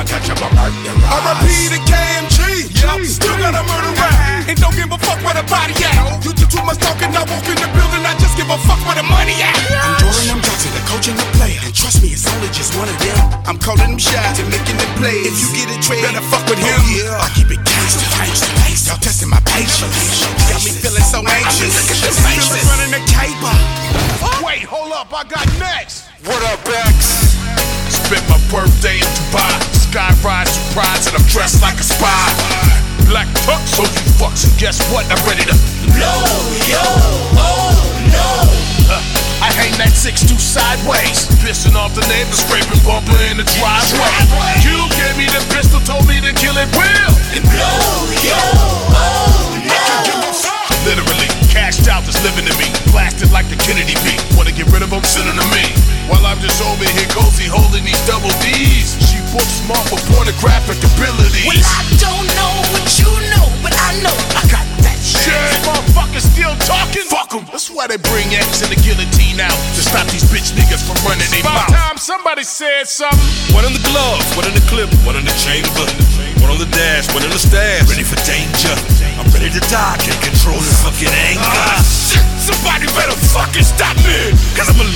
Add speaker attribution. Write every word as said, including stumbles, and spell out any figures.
Speaker 1: catch him, I'm hurt your eyes.
Speaker 2: R I P to K M G, yep. Still got a murder rap, and don't give a fuck where the body at. You do too much talking, I walk in the building, I just give a fuck where the money at. I'm Jordan, I'm Johnson, the coach and the player, and trust me, it's only just one of them. I'm calling them shots and making them plays. If you get a trade, better fuck with him. Oh, yeah. I keep it gangsta, gangsta, gangsta. Y'all testing my patience, got me feeling so anxious. Look at the faces, running the caper. Wait, hold up, I got next.
Speaker 1: What up, X? Spent my birthday in Dubai. Sky ride surprise and I'm dressed like a spy. Black tux, so you fucks, and guess what? I'm ready to blow, yo, oh no. uh, I hang that six two sideways, pissing off the neighbors, scraping bumper in the driveway. You gave me the pistol, told me to kill it real and blow, yo, oh no. Literally, cashed out is living to me, blasted like the Kennedy beat. Wanna get rid of him, send him to me. While I'm just over here cozy, holding these double D's. She book smart with pornographic abilities.
Speaker 3: Well, I don't know what you know, but I know I got that shit.
Speaker 1: Shit, motherfuckers still talking? Fuck them. That's why they bring X and the guillotine out, to stop these bitch niggas from running their mouth. About time somebody said something. One in the glove, one in the clip, one in the chamber, one on the dash, one in the stash. Ready for danger. I'm ready to die, can't control this fucking anger. Uh, shit, somebody better fucking stop me, cause I'm a